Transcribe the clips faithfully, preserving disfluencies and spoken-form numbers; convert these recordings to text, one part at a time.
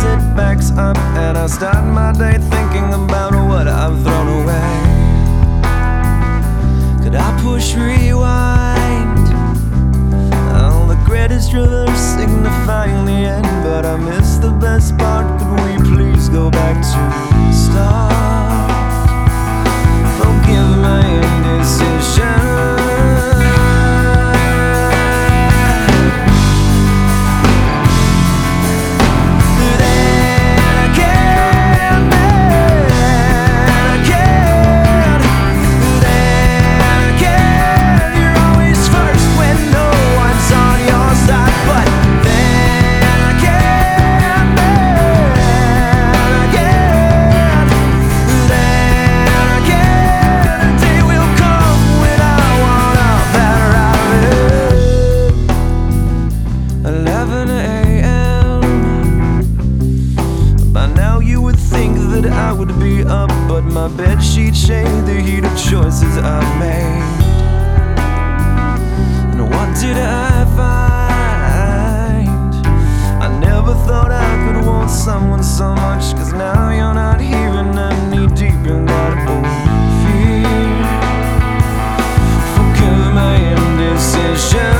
it backs up, and I start my day thinking about what I've thrown away. Could I push rewind? Oh, the greatest reverse signifying the end, but I missed the best part. Could we please go back to the start? Forgive my indecision. eleven a m By now you would think that I would be up, but my bedsheet shade the heat of choices I've made. And what did I find? I never thought I could want someone so much, 'cause now you're not here and I'm knee deep in that old fear. Forgive my indecision.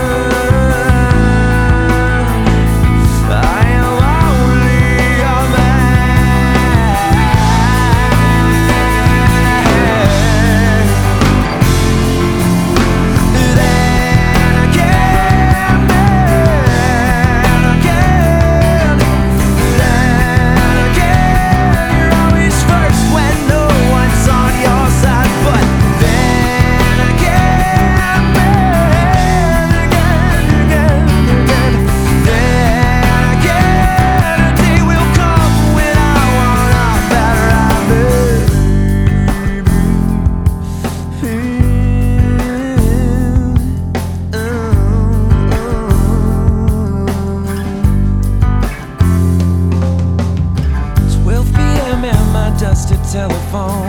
Dusted telephone